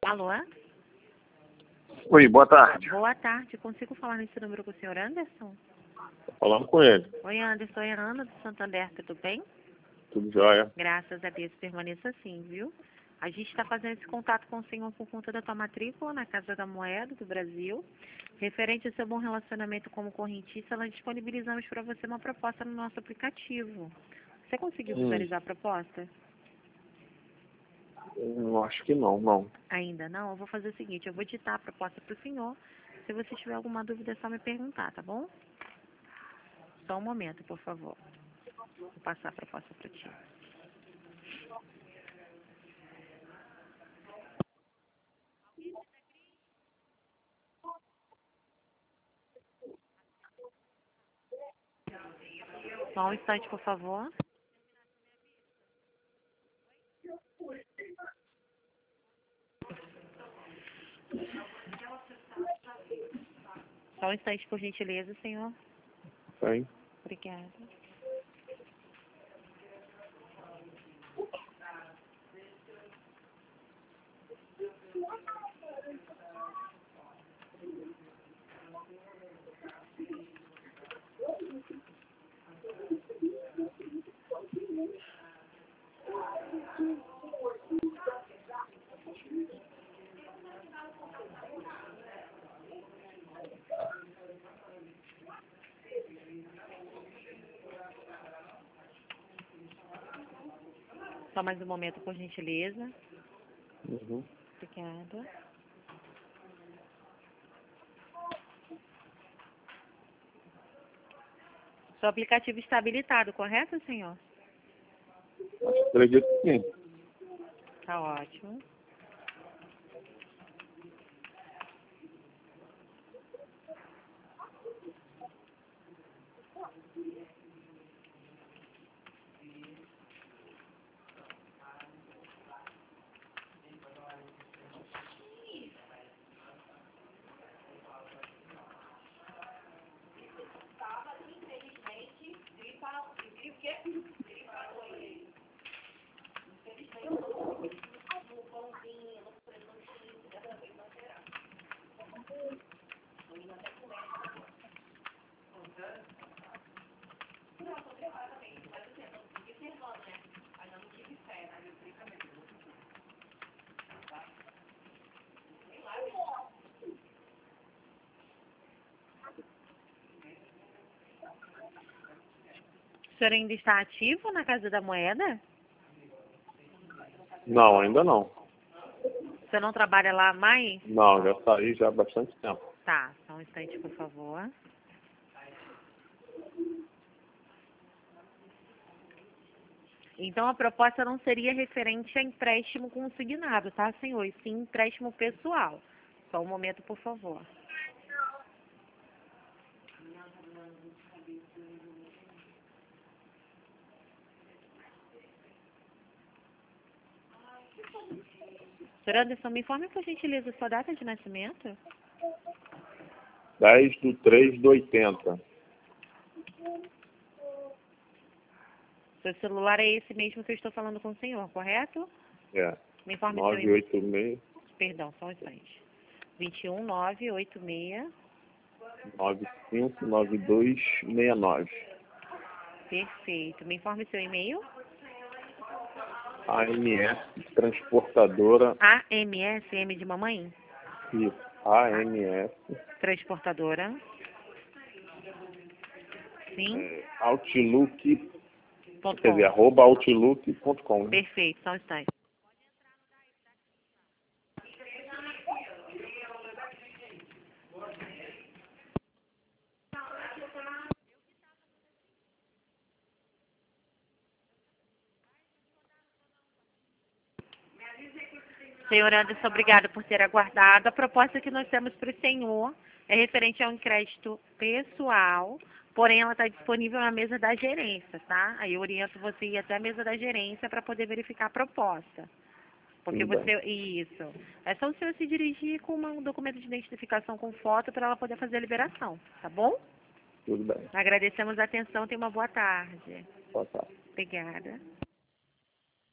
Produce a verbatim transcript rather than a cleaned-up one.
Alô? Oi, boa tarde. Boa tarde. Consigo falar nesse número com o senhor Anderson? Tô falando com ele. Oi, Anderson. É a Ana do Santander. Tudo bem? Tudo jóia? Graças a Deus, permaneça assim, viu? A gente está fazendo esse contato com o senhor por conta da tua matrícula na Casa da Moeda do Brasil. Referente ao seu bom relacionamento como correntista, nós disponibilizamos para você uma proposta no nosso aplicativo. Você conseguiu Hum, visualizar a proposta? eu acho que não, não. Ainda não? Eu vou fazer o seguinte, eu vou ditar a proposta para o senhor. Se você tiver alguma dúvida, é só me perguntar, tá bom? Só um momento, por favor. Vou passar a proposta para ti. Só um instante, por favor. Só um instante, por gentileza, senhor. Tem. Obrigada. Só mais um momento, por gentileza. Uhum. Obrigada. Seu aplicativo está habilitado, correto, senhor? Acredito que sim. Tá ótimo. O senhor ainda está ativo na Casa da Moeda? Não, ainda não. Você não trabalha lá mais? Não, já saí já há bastante tempo. Tá, só um instante, por favor. Então, a proposta não seria referente a empréstimo consignado, tá, senhor? E sim empréstimo pessoal. Só um momento, por favor. senhor Anderson, me informe, por gentileza, sua data de nascimento. dez de três de oitenta. Seu celular é esse mesmo que eu estou falando com o senhor, correto? É. Me informe seu nove e-mail. oito seis, Perdão, só um instante. vinte e um, nove oito seis. nove cinco nove dois seis nove. Perfeito. Me informe seu e-mail. A M S Transportadora. A M S, M de mamãe. Isso. A M S. Transportadora. Sim. É, Outlook. Ponto Quer dizer, com. arroba outlook ponto com. Né? Perfeito, só um instante. Senhor Anderson, obrigada por ter aguardado. A proposta que nós temos para o senhor é referente a um crédito pessoal, porém ela está disponível na mesa da gerência, tá? Aí eu oriento você a ir até a mesa da gerência para poder verificar a proposta. Porque Tudo bem. você, isso, é só o senhor se dirigir com uma- um documento de identificação com foto para ela poder fazer a liberação, tá bom? Tudo bem. Agradecemos a atenção, tenha uma boa tarde. Boa tarde. Obrigada.